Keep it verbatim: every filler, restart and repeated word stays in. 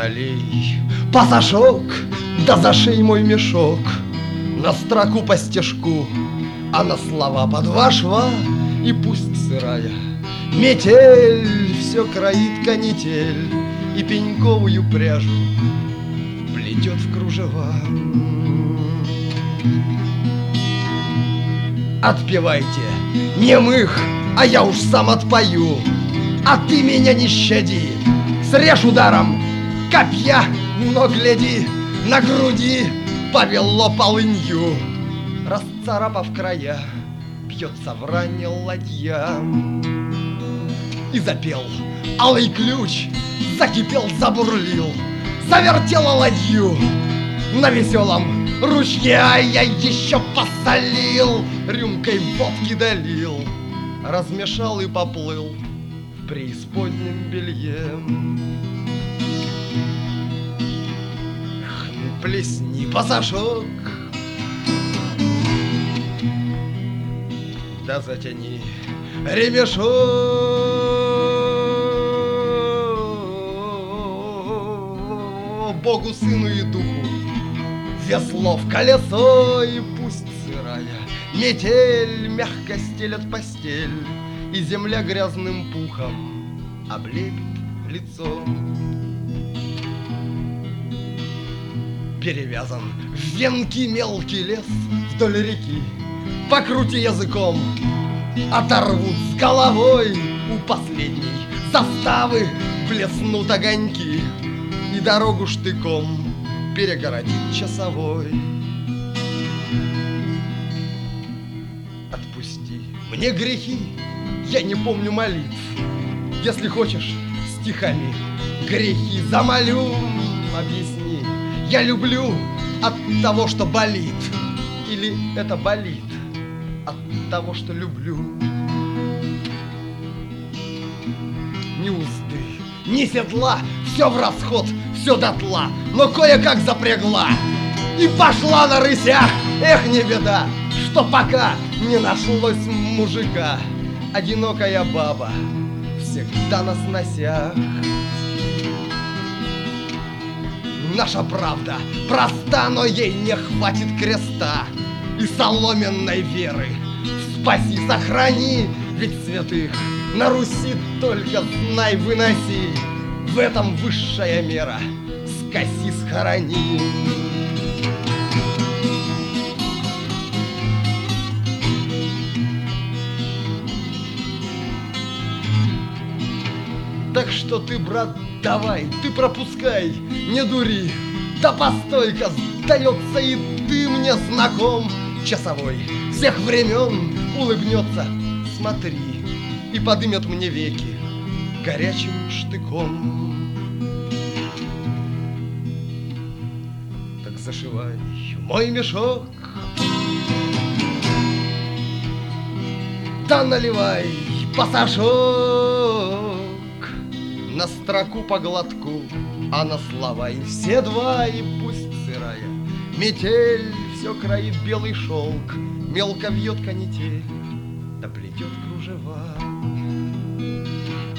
налей пасашок, да зашей мой мешок на строку по стежку, а на слова по два шва, и пусть сырая метель все кроит канитель и пеньковую пряжу плетет в кружева. Отпевайте немых, а я уж сам отпою, а ты меня не щади, срежь ударом копья, но гляди, на груди повело полынью, расцарапав края, бьется в ране ладья. И запел алый ключ, закипел, забурлил, завертела ладью на веселом ручье, а я еще посолил, рюмкой водки долил, размешал и поплыл в преисподнем белье. Плесни пасашок, да затяни ремешок, Богу, Сыну и Духу весло в колесо, и пусть сырая метель мягко стелет постель, и земля грязным пухом облепит лицо. Перевязан в венки мелкий лес вдоль реки, покрути языком, оторвут с головой, у последней заставы блеснут огоньки, и дорогу штыком перегородит часовой. Отпусти мне грехи, я не помню молитв, если хочешь стихами грехи замолю. Объясни, я люблю от того, что болит, или это болит от того, что люблю? Ни узды, ни седла, все в расход, все дотла, но кое-как запрягла и пошла на рысях. Эх, не беда, что пока не нашлось мужика, одинокая баба всегда на сносях. Наша правда проста, но ей не хватит креста и соломенной веры. Спаси, сохрани, ведь святых на Руси только знай выноси. В этом высшая мера, скоси, схорони. Так что ты, брат, давай, ты пропускай, не дури. Да постой-ка, сдается, и ты мне знаком. Часовой всех времен улыбнется, смотри, и подымет мне веки горячим штыком. Так зашивай мой мешок, да наливай пасашок на строку по глотку, а на слова и все два, и пусть сырая метель все кроит белый шелк, мелко вьет канитель, да плетет кружева.